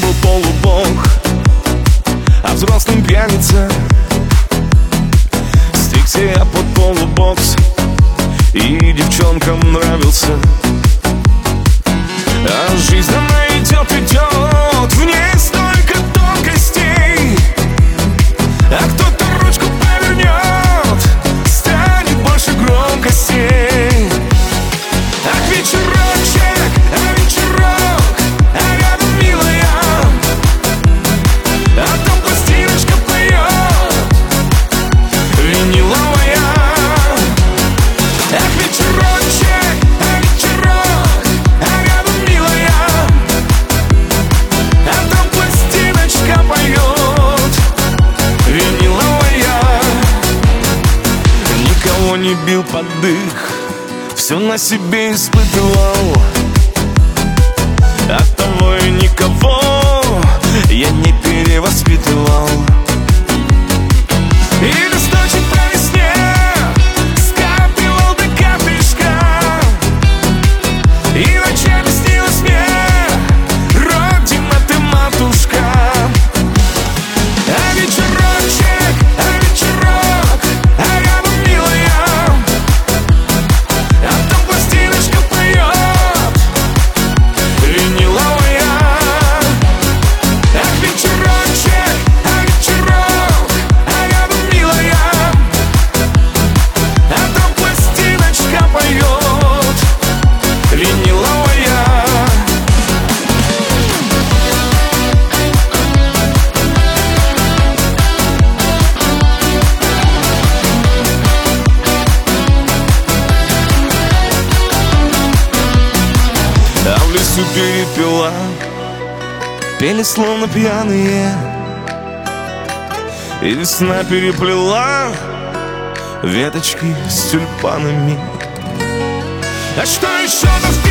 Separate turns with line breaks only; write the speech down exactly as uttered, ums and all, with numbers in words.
был полубог, а взрослым пьяница. Стригся я под полубокс и девчонкам нравился. А жизнь она идет, идет, в ней столько тонкостей. А кто-то ручку повернет, станет больше громкостей. Ах, вечерочек, а вечерок, а рядом милая, а там пластиночка поет, виниловая. Ах, вечерочек, а вечерок, а рядом милая, а там пластиночка поет, виниловая. Никого не бил под дых, все на себе испытывал. Оттого и никого я не перевоспитывал. И листочек по весне скапливал до капелька, и ночами снилась мне родина ты, матушка. А вечерочек, а вечерок, а рядом милая, а там пластиночка поет, виниловая. Ах, вечерочек, а вечерок, а рядом милая, а там пластиночка поет, виниловая. А в лесу перепела, пели словно пьяные, и весна переплела веточки с тюльпанами. А что еще